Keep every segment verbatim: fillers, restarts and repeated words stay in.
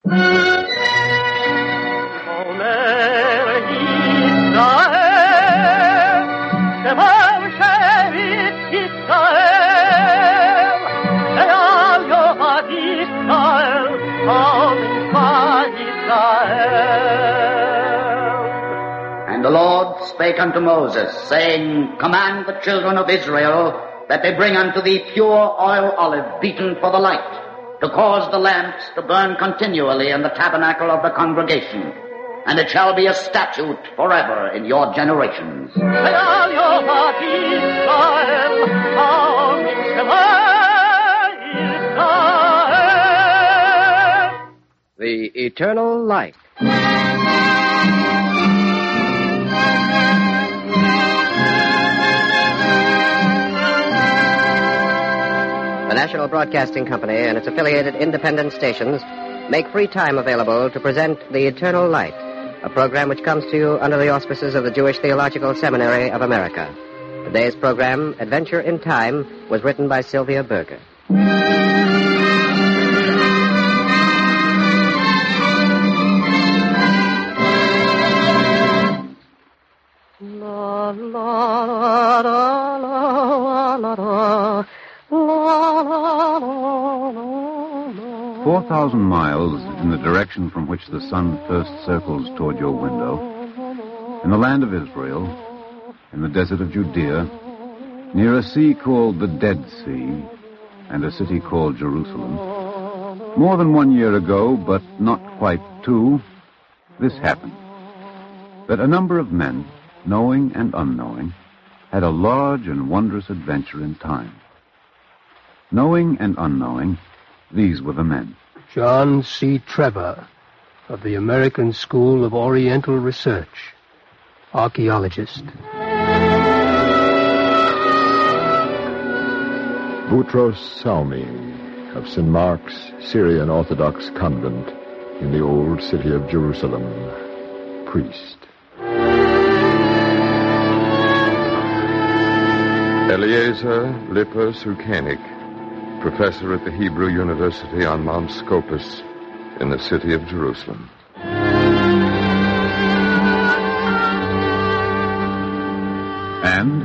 And the Lord spake unto Moses, saying, Command the children of Israel that they bring unto thee pure oil olive beaten for the light, to cause the lamps to burn continually in the tabernacle of the congregation. And it shall be a statute forever in your generations. The Eternal Light. The National Broadcasting Company and its affiliated independent stations make free time available to present The Eternal Light, a program which comes to you under the auspices of the Jewish Theological Seminary of America. Today's program, Adventure in Time, was written by Sylvia Berger. La, la, la, la, la, la, la. Four thousand miles in the direction from which the sun first circles toward your window, in the land of Israel, in the desert of Judea, near a sea called the Dead Sea, and a city called Jerusalem, more than one year ago, but not quite two, this happened. That a number of men, knowing and unknowing, had a large and wondrous adventure in time. Knowing and unknowing, these were the men. John C. Trevor, of the American School of Oriental Research, archaeologist. Boutros Salmi, of Saint Mark's Syrian Orthodox Convent in the old city of Jerusalem, priest. Eliezer Lippert Sukenik, professor at the Hebrew University on Mount Scopus in the city of Jerusalem. And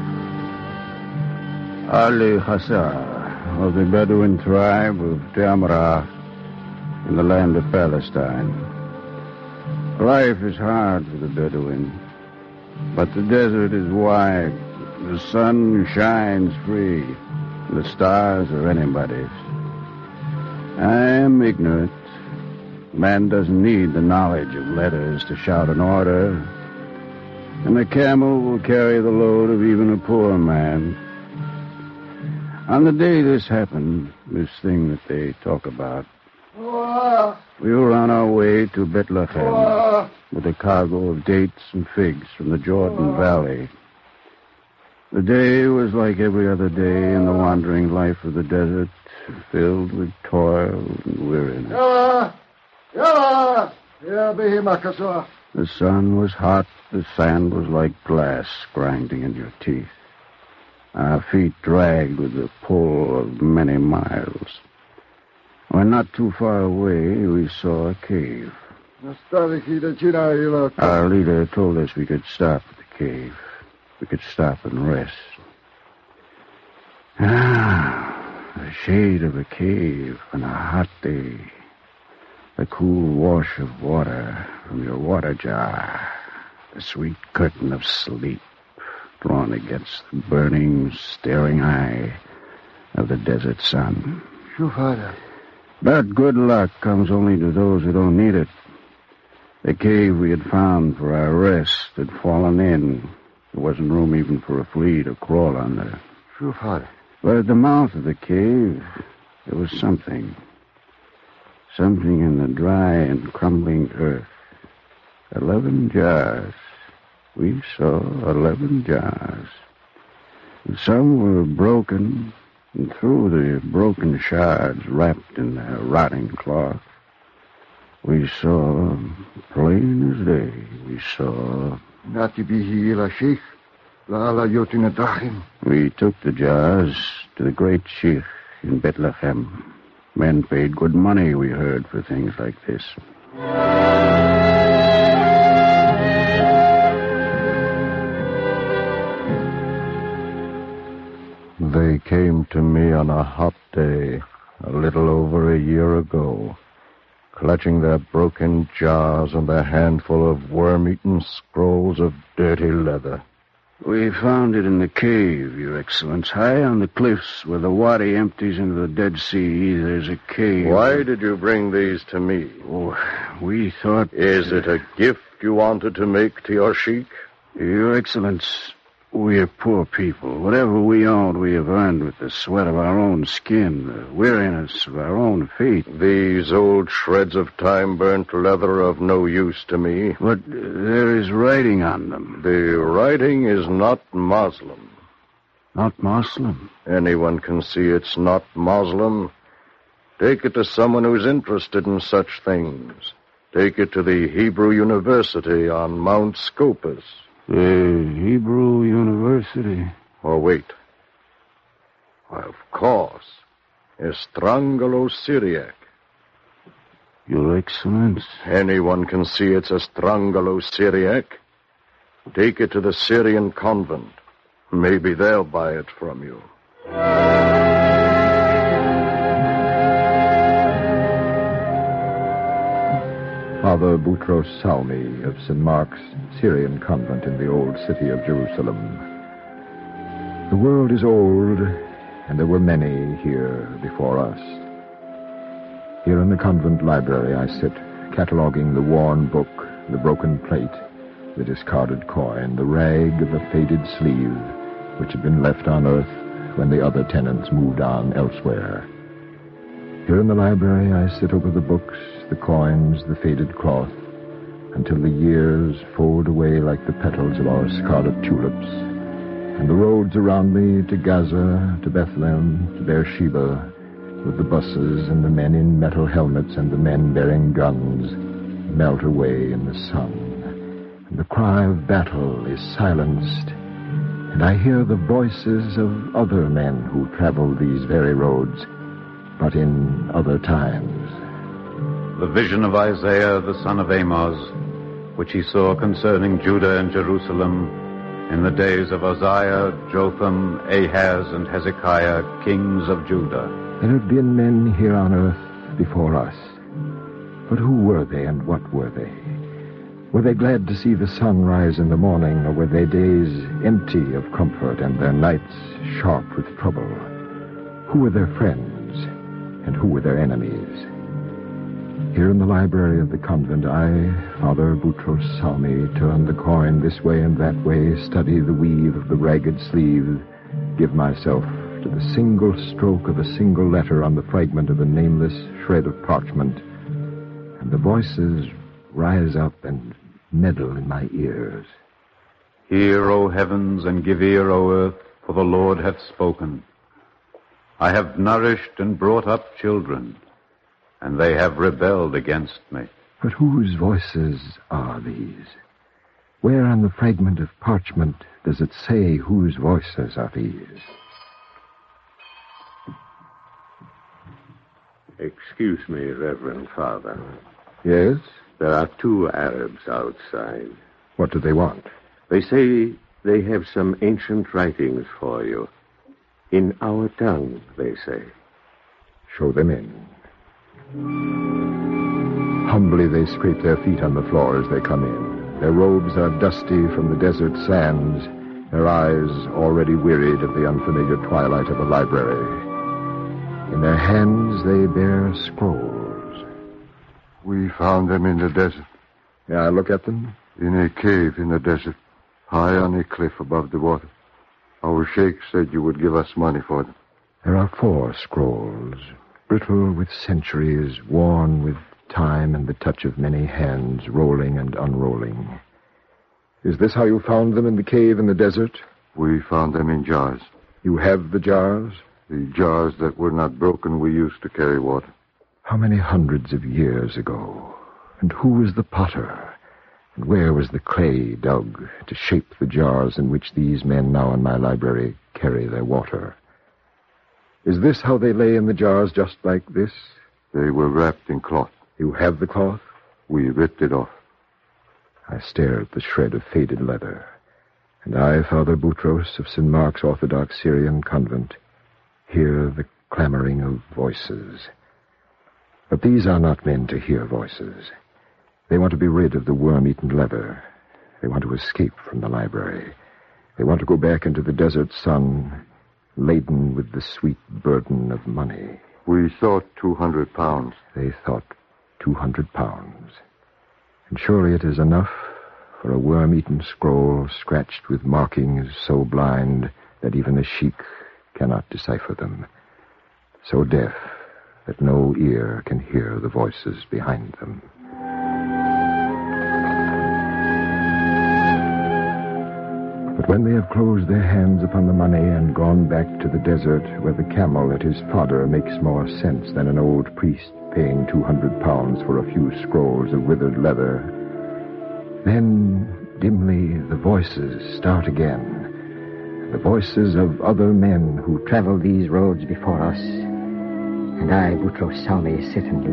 Ali Hassar of the Bedouin tribe of Damra in the land of Palestine. Life is hard for the Bedouin, but the desert is wide. The sun shines free. The stars are anybody's. I am ignorant. Man doesn't need the knowledge of letters to shout an order. And a camel will carry the load of even a poor man. On the day this happened, this thing that they talk about, we were on our way to Bethlehem with a cargo of dates and figs from the Jordan Valley. The day was like every other day in the wandering life of the desert, filled with toil and weariness. The sun was hot, the sand was like glass grinding in your teeth. Our feet dragged with the pull of many miles. When not too far away, we saw a cave. Our leader told us we could stop at the cave. We could stop and rest. Ah, the shade of a cave on a hot day. The cool wash of water from your water jar. The sweet curtain of sleep drawn against the burning, staring eye of the desert sun. But good luck comes only to those who don't need it. The cave we had found for our rest had fallen in. There wasn't room even for a flea to crawl under. But at the mouth of the cave, there was something. Something in the dry and crumbling earth. Eleven jars. We saw eleven jars. And some were broken, and through the broken shards wrapped in their rotting cloth, we saw, plain as day, we saw... We took the jars to the great sheikh in Bethlehem. Men paid good money, we heard, for things like this. They came to me on a hot day, a little over a year ago, clutching their broken jars and their handful of worm-eaten scrolls of dirty leather. We found it in the cave, Your Excellence. High on the cliffs where the Wadi empties into the Dead Sea, there's a cave. Why did you bring these to me? Oh, we thought... Is it a gift you wanted to make to your sheik? Your Excellence, we're poor people. Whatever we own, we have earned with the sweat of our own skin, the weariness of our own feet. These old shreds of time-burnt leather are of no use to me. But there is writing on them. The writing is not Muslim. Not Muslim? Anyone can see it's not Muslim. Take it to someone who's interested in such things. Take it to the Hebrew University on Mount Scopus. The Hebrew University. Oh, wait. Of course. Estrangolo-Syriac. Your Excellence. Anyone can see it's Estrangolo-Syriac. Take it to the Syrian convent. Maybe they'll buy it from you. Father Boutros Salmi of Saint Mark's Syrian convent in the old city of Jerusalem. The world is old, and there were many here before us. Here in the convent library I sit, cataloging the worn book, the broken plate, the discarded coin, the rag of a faded sleeve, which had been left on earth when the other tenants moved on elsewhere. Here in the library I sit over the books, the coins, the faded cloth, until the years fold away like the petals of our scarlet tulips, and the roads around me to Gaza, to Bethlehem, to Beersheba, with the buses and the men in metal helmets and the men bearing guns, melt away in the sun, and the cry of battle is silenced, and I hear the voices of other men who traveled these very roads, but in other times. The vision of Isaiah, the son of Amos, which he saw concerning Judah and Jerusalem in the days of Uzziah, Jotham, Ahaz, and Hezekiah, kings of Judah. There have been men here on earth before us. But who were they and what were they? Were they glad to see the sun rise in the morning, or were their days empty of comfort and their nights sharp with trouble? Who were their friends? And who were their enemies? Here in the library of the convent, I, Father Boutros Salmi, turn the coin this way and that way, study the weave of the ragged sleeve, give myself to the single stroke of a single letter on the fragment of a nameless shred of parchment, and the voices rise up and meddle in my ears. Hear, O heavens, and give ear, O earth, for the Lord hath spoken. I have nourished and brought up children, and they have rebelled against me. But whose voices are these? Where on the fragment of parchment does it say whose voices are these? Excuse me, Reverend Father. Yes? There are two Arabs outside. What do they want? They say they have some ancient writings for you. In our tongue, they say. Show them in. Humbly they scrape their feet on the floor as they come in. Their robes are dusty from the desert sands, their eyes already wearied of the unfamiliar twilight of a library. In their hands they bear scrolls. We found them in the desert. Yeah, I look at them? In a cave in the desert, high on a cliff above the water. Our sheikh said you would give us money for them. There are four scrolls, brittle with centuries, worn with time and the touch of many hands, rolling and unrolling. Is this how you found them in the cave in the desert? We found them in jars. You have the jars? The jars that were not broken we used to carry water. How many hundreds of years ago? And who was the potter? And where was the clay dug to shape the jars in which these men now in my library carry their water? Is this how they lay in the jars, just like this? They were wrapped in cloth. You have the cloth? We ripped it off. I stare at the shred of faded leather. And I, Father Boutros of Saint Mark's Orthodox Syrian Convent, hear the clamoring of voices. But these are not men to hear voices. They want to be rid of the worm-eaten leather. They want to escape from the library. They want to go back into the desert sun, laden with the sweet burden of money. We thought two hundred pounds. They thought two hundred pounds. And surely it is enough for a worm-eaten scroll scratched with markings so blind that even a sheik cannot decipher them, so deaf that no ear can hear the voices behind them. But when they have closed their hands upon the money and gone back to the desert where the camel at his fodder makes more sense than an old priest paying two hundred pounds for a few scrolls of withered leather, then dimly the voices start again. The voices of other men who traveled these roads before us. And I, Boutros Salmi, sit and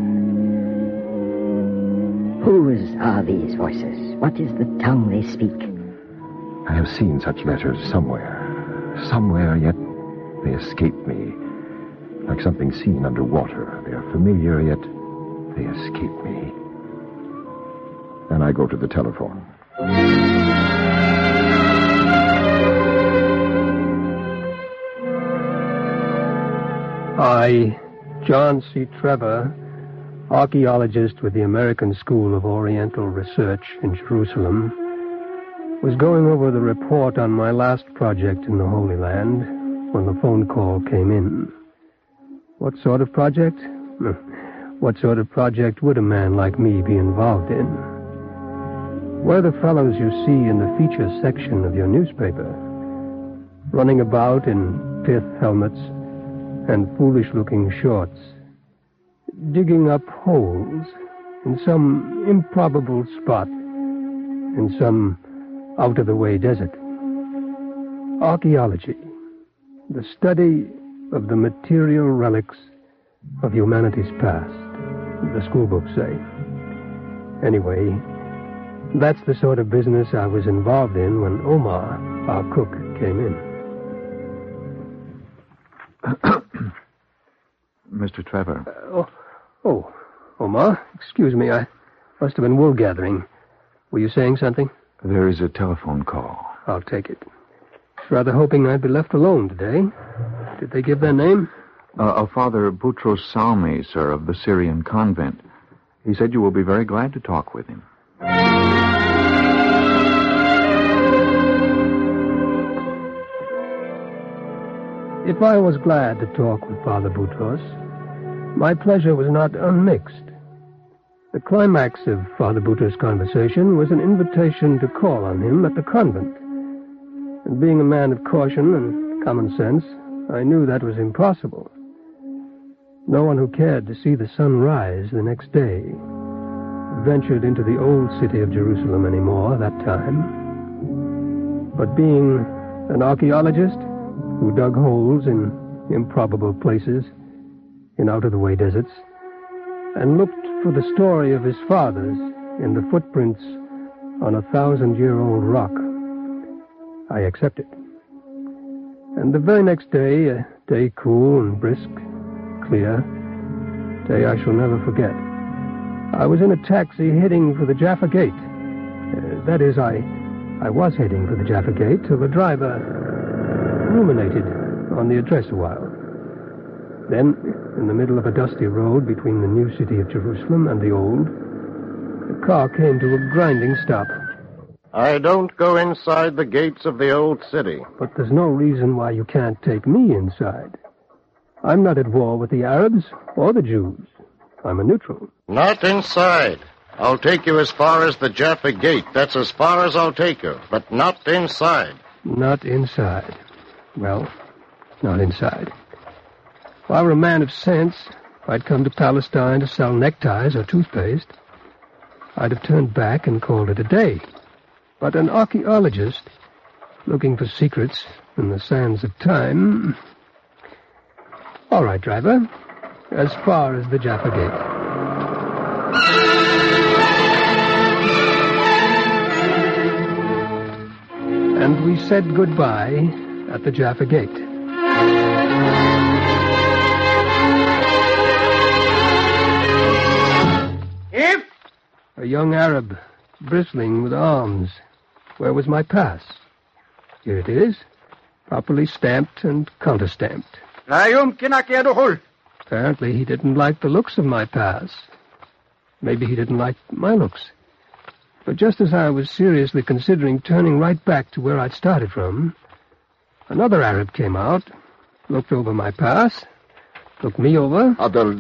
listen. Whose are these voices? What is the tongue they speak? I have seen such letters somewhere. Somewhere, yet they escape me. Like something seen underwater. They are familiar, yet they escape me. Then I go to the telephone. I, John C. Trevor, archaeologist with the American School of Oriental Research in Jerusalem, was going over the report on my last project in the Holy Land when the phone call came in. What sort of project? What sort of project would a man like me be involved in? We're the fellows you see in the feature section of your newspaper, running about in pith helmets and foolish-looking shorts, digging up holes in some improbable spot in some out-of-the-way desert. Archaeology, the study of the material relics of humanity's past, the schoolbooks say. Anyway, that's the sort of business I was involved in when Omar, our cook, came in. Mister Trevor. Uh, oh, oh, Omar, excuse me, I must have been wool gathering. Were you saying something? There is a telephone call. I'll take it. I was rather hoping I'd be left alone today. Did they give their name? Uh, a Father Boutros Salmi, sir, of the Syrian convent. He said you will be very glad to talk with him. If I was glad to talk with Father Boutros, my pleasure was not unmixed. The climax of Father Boutros' conversation was an invitation to call on him at the convent. And being a man of caution and common sense, I knew that was impossible. No one who cared to see the sun rise the next day ventured into the old city of Jerusalem anymore that time. But being an archaeologist who dug holes in improbable places, in out-of-the-way deserts, and looked for the story of his fathers in the footprints on a thousand-year-old rock, I accepted. And the very next day, a day cool and brisk, clear, day I shall never forget, I was in a taxi heading for the Jaffa Gate. Uh, that is, I, I was heading for the Jaffa Gate till the driver ruminated on the address a while. Then, in the middle of a dusty road between the new city of Jerusalem and the old, the car came to a grinding stop. I don't go inside the gates of the old city. But there's no reason why you can't take me inside. I'm not at war with the Arabs or the Jews. I'm a neutral. Not inside. I'll take you as far as the Jaffa Gate. That's as far as I'll take you, but not inside. Not inside. Well, not inside. If I were a man of sense, if I'd come to Palestine to sell neckties or toothpaste, I'd have turned back and called it a day. But an archaeologist, looking for secrets in the sands of time, All right, driver. As far as the Jaffa Gate. And we said goodbye at the Jaffa Gate. If? A young Arab, bristling with arms. Where was my pass? Here it is, properly stamped and counterstamped. Apparently he didn't like the looks of my pass. Maybe he didn't like my looks. But just as I was seriously considering turning right back to where I'd started from, another Arab came out, looked over my pass, looked me over,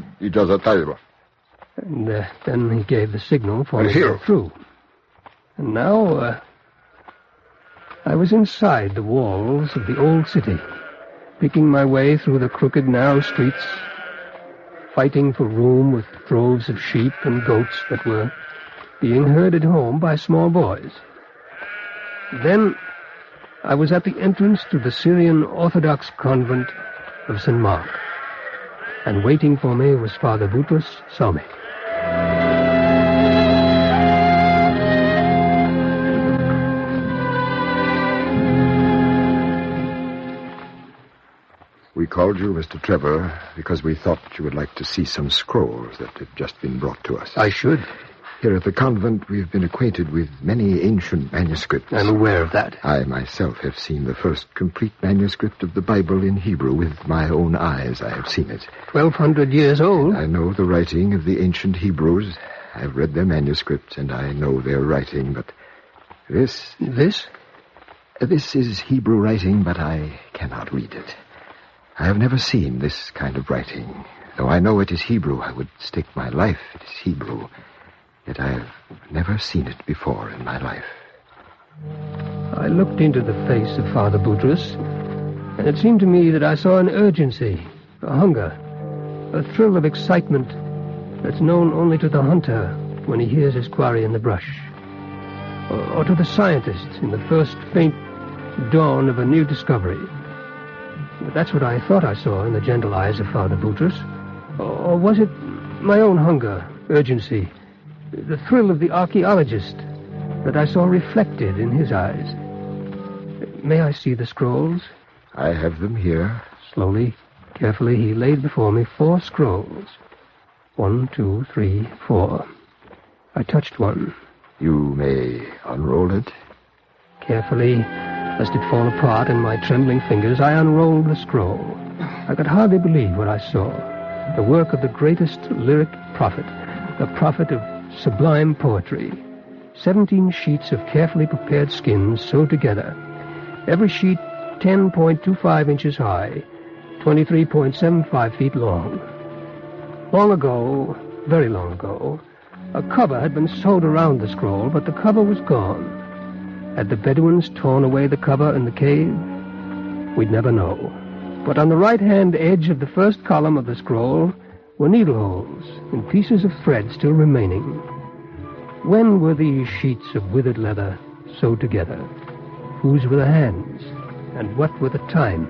and uh, then he gave the signal for me to go through. And now, uh, I was inside the walls of the old city, picking my way through the crooked, narrow streets, fighting for room with droves of sheep and goats that were being herded home by small boys. Then I was at the entrance to the Syrian Orthodox convent of Saint Mark, and waiting for me was Father Boutros Salmi. We called you, Mister Trevor, because we thought you would like to see some scrolls that have just been brought to us. I should. Here at the convent, we have been acquainted with many ancient manuscripts. I'm aware of that. I myself have seen the first complete manuscript of the Bible in Hebrew. With my own eyes, I have seen it. Twelve hundred years old. I know the writing of the ancient Hebrews. I've read their manuscripts, and I know their writing, but this... This? This is Hebrew writing, but I cannot read it. I have never seen this kind of writing. Though I know it is Hebrew, I would stake my life it is Hebrew. Yet I have never seen it before in my life. I looked into the face of Father Boutros, and it seemed to me that I saw an urgency, a hunger, a thrill of excitement that's known only to the hunter when he hears his quarry in the brush, or, or to the scientist in the first faint dawn of a new discovery. But that's what I thought I saw in the gentle eyes of Father Boutros. Or, or was it my own hunger, urgency, the thrill of the archaeologist that I saw reflected in his eyes? May I see the scrolls? I have them here. Slowly, carefully, he laid before me four scrolls. One, two, three, four. I touched one. You may unroll it. Carefully, lest it fall apart in my trembling fingers, I unrolled the scroll. I could hardly believe what I saw. The work of the greatest lyric prophet, the prophet of sublime poetry. Seventeen sheets of carefully prepared skins sewed together. Every sheet ten point two five inches high, twenty-three point seven five feet long. Long ago, very long ago, a cover had been sewed around the scroll, but the cover was gone. Had the Bedouins torn away the cover in the cave? We'd never know. But on the right-hand edge of the first column of the scroll were needle holes and pieces of thread still remaining. When were these sheets of withered leather sewed together? Whose were the hands? And what were the times?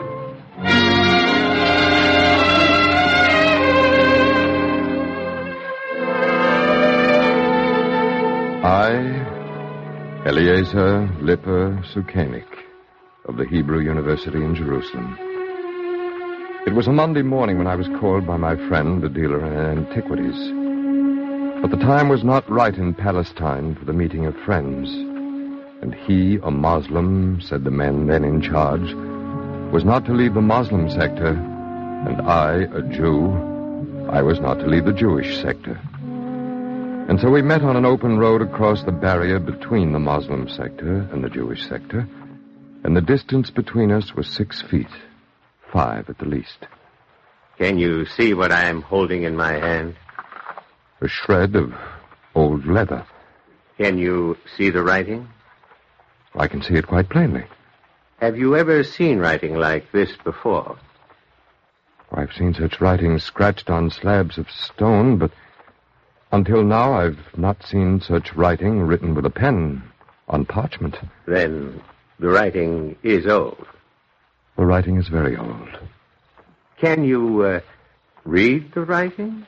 I, Eliezer Lippur Sukenik, of the Hebrew University in Jerusalem. It was a Monday morning when I was called by my friend, the dealer in antiquities. But the time was not right in Palestine for the meeting of friends. And he, a Muslim, said the men then in charge, was not to leave the Muslim sector, and I, a Jew, I was not to leave the Jewish sector. And so we met on an open road across the barrier between the Muslim sector and the Jewish sector, and the distance between us was six feet, five at the least. Can you see what I am holding in my hand? A shred of old leather. Can you see the writing? I can see it quite plainly. Have you ever seen writing like this before? I've seen such writing scratched on slabs of stone, but until now I've not seen such writing written with a pen on parchment. Then the writing is old. The writing is very old. Can you uh, read the writing?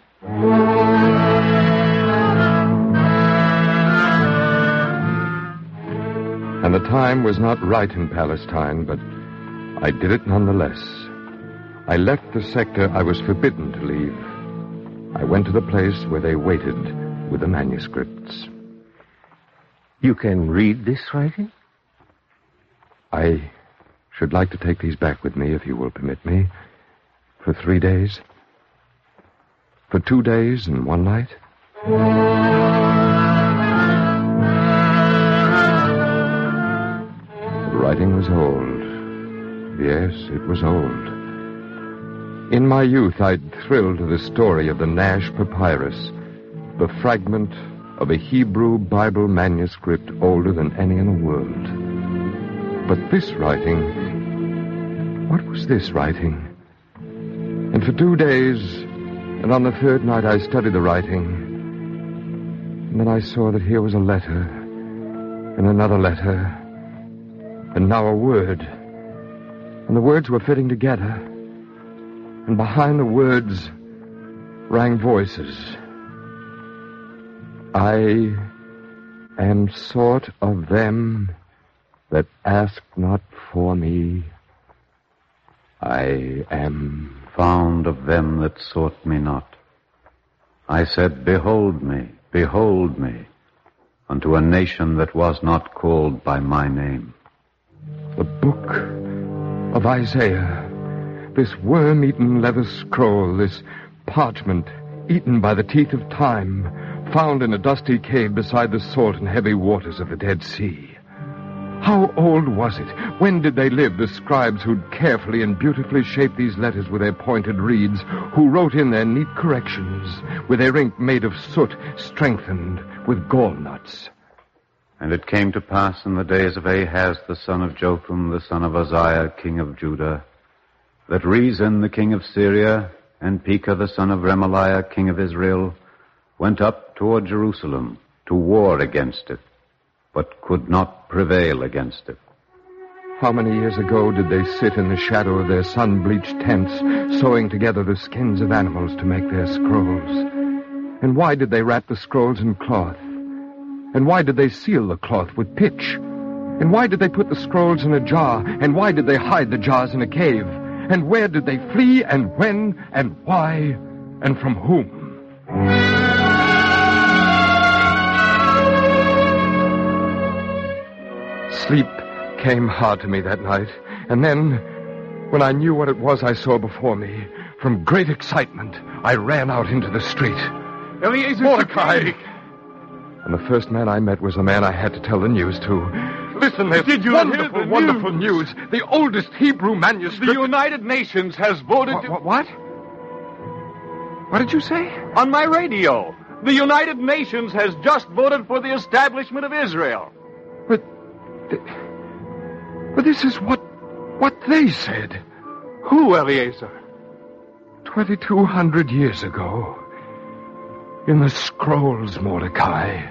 And the time was not right in Palestine, but I did it nonetheless. I left the sector I was forbidden to leave. I went to the place where they waited with the manuscripts. You can read this writing? I should like to take these back with me, if you will permit me, for three days. For two days and one night. The writing was old. Yes, it was old. In my youth, I'd thrilled to the story of the Nash Papyrus, the fragment of a Hebrew Bible manuscript older than any in the world. But this writing, what was this writing? And for two days, and on the third night, I studied the writing. And then I saw that here was a letter, and another letter, and now a word. And the words were fitting together. And behind the words rang voices. I am sort of them that ask not for me. I am found of them that sought me not. I said, behold me, behold me, unto a nation that was not called by my name. The book of Isaiah, this worm-eaten leather scroll, this parchment eaten by the teeth of time, found in a dusty cave beside the salt and heavy waters of the Dead Sea. How old was it? When did they live, the scribes who'd carefully and beautifully shaped these letters with their pointed reeds, who wrote in their neat corrections, with their ink made of soot, strengthened with gall nuts? And it came to pass in the days of Ahaz, the son of Jotham, the son of Uzziah, king of Judah, that Rezin, the king of Syria, and Pekah, the son of Remaliah, king of Israel, went up toward Jerusalem to war against it, but could not prevail against it. How many years ago did they sit in the shadow of their sun-bleached tents, sewing together the skins of animals to make their scrolls? And why did they wrap the scrolls in cloth? And why did they seal the cloth with pitch? And why did they put the scrolls in a jar? And why did they hide the jars in a cave? And where did they flee, and when, and why, and from whom? Sleep came hard to me that night, and then, when I knew what it was I saw before me, from great excitement, I ran out into the street. Eliezer Mordecai! And the first man I met was the man I had to tell the news to. Listen, this Did you wonderful, hear the wonderful news? The oldest Hebrew manuscript... The United Nations has voted... What, what? What did you say? On my radio. The United Nations has just voted for the establishment of Israel. But... But this is what... what they said. Who, Eliezer? Twenty-two hundred years ago. In the scrolls, Mordecai.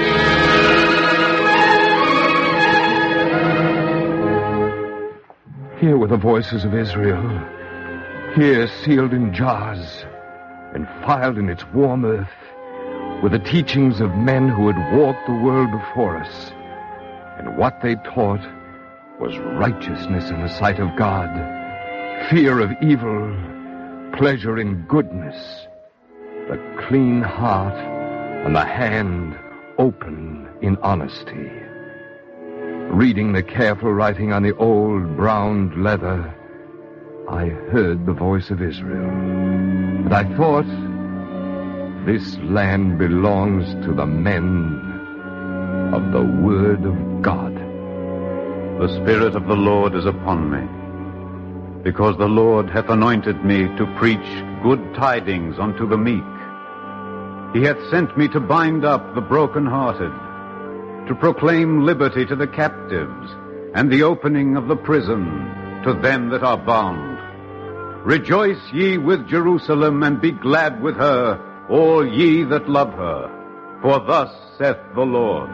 Here were the voices of Israel, here sealed in jars and filed in its warm earth, were the teachings of men who had walked the world before us. And what they taught was righteousness in the sight of God, fear of evil, pleasure in goodness, the clean heart and the hand open in honesty. Reading the careful writing on the old brown leather, I heard the voice of Israel. And I thought, this land belongs to the men of the Word of God. The Spirit of the Lord is upon me, because the Lord hath anointed me to preach good tidings unto the meek. He hath sent me to bind up the brokenhearted, to proclaim liberty to the captives, and the opening of the prison to them that are bound. Rejoice ye with Jerusalem, and be glad with her, all ye that love her. For thus saith the Lord.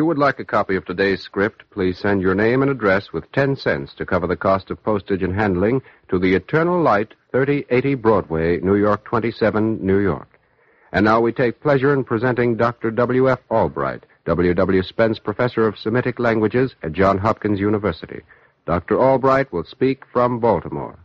you would like a copy of today's script, please send your name and address with ten cents to cover the cost of postage and handling to the Eternal Light, thirty eighty Broadway, New York twenty-seven, New York. And now we take pleasure in presenting Doctor W F Albright, W W Spence Professor of Semitic Languages at Johns Hopkins University. Doctor Albright will speak from Baltimore.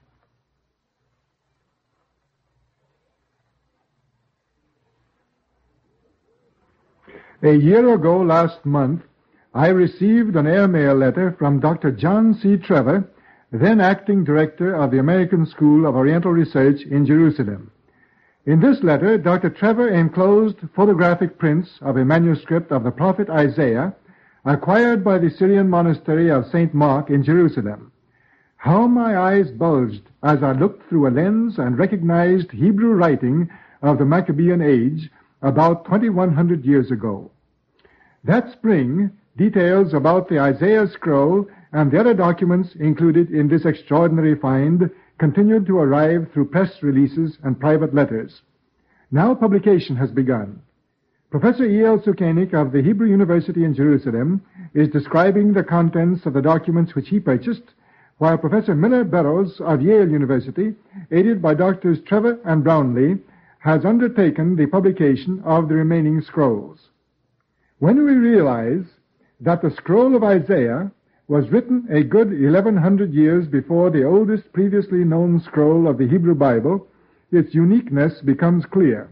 A year ago last month, I received an airmail letter from Doctor John C. Trevor, then acting director of the American School of Oriental Research in Jerusalem. In this letter, Doctor Trevor enclosed photographic prints of a manuscript of the prophet Isaiah, acquired by the Syrian monastery of Saint Mark in Jerusalem. How my eyes bulged as I looked through a lens and recognized Hebrew writing of the Maccabean age about twenty-one hundred years ago. That spring, details about the Isaiah scroll and the other documents included in this extraordinary find continued to arrive through press releases and private letters. Now publication has begun. Professor E L Sukenik of the Hebrew University in Jerusalem is describing the contents of the documents which he purchased, while Professor Miller Burroughs of Yale University, aided by Doctors Trevor and Brownlee, has undertaken the publication of the remaining scrolls. When we realize that the scroll of Isaiah was written a good eleven hundred years before the oldest previously known scroll of the Hebrew Bible, its uniqueness becomes clear.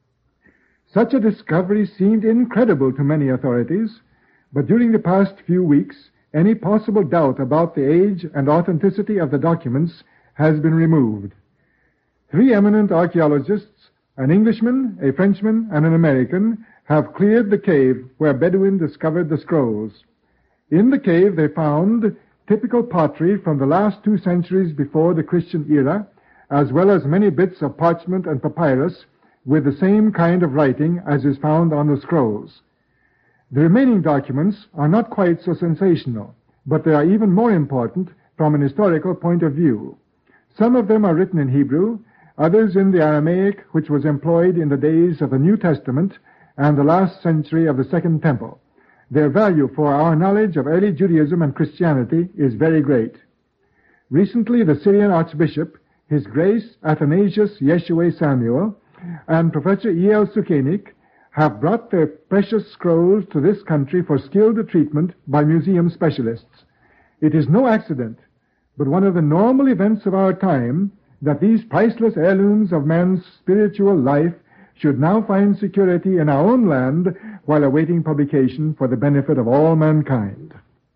Such a discovery seemed incredible to many authorities, but during the past few weeks, any possible doubt about the age and authenticity of the documents has been removed. Three eminent archaeologists, an Englishman, a Frenchman, and an American, have cleared the cave where Bedouin discovered the scrolls. In the cave they found typical pottery from the last two centuries before the Christian era, as well as many bits of parchment and papyrus with the same kind of writing as is found on the scrolls. The remaining documents are not quite so sensational, but they are even more important from an historical point of view. Some of them are written in Hebrew, others in the Aramaic, which was employed in the days of the New Testament and the last century of the Second Temple. Their value for our knowledge of early Judaism and Christianity is very great. Recently, the Syrian Archbishop, His Grace Athanasius Yeshua Samuel, and Professor E L Sukenik have brought their precious scrolls to this country for skilled treatment by museum specialists. It is no accident, but one of the normal events of our time, that these priceless heirlooms of man's spiritual life should now find security in our own land while awaiting publication for the benefit of all mankind.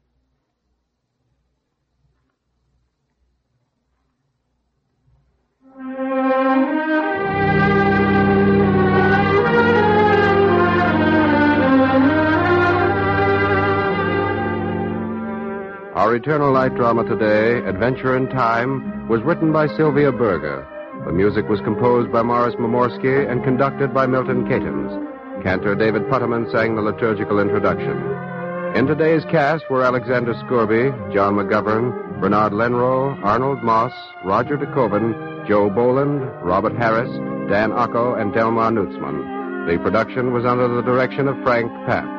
Our Eternal Light drama today, Adventure in Time, was written by Sylvia Berger. The music was composed by Morris Momorsky and conducted by Milton Catons. Cantor David Putterman sang the liturgical introduction. In today's cast were Alexander Scorby, John McGovern, Bernard Lenrow, Arnold Moss, Roger DeKoven, Joe Boland, Robert Harris, Dan Ocko, and Delmar Nutzman. The production was under the direction of Frank Papp.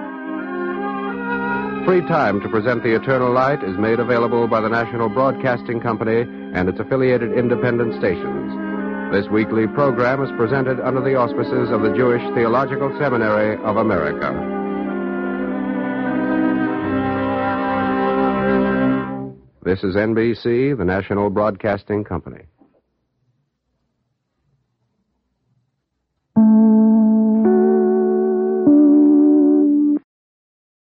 Free time to present the Eternal Light is made available by the National Broadcasting Company and its affiliated independent stations. This weekly program is presented under the auspices of the Jewish Theological Seminary of America. This is N B C, the National Broadcasting Company.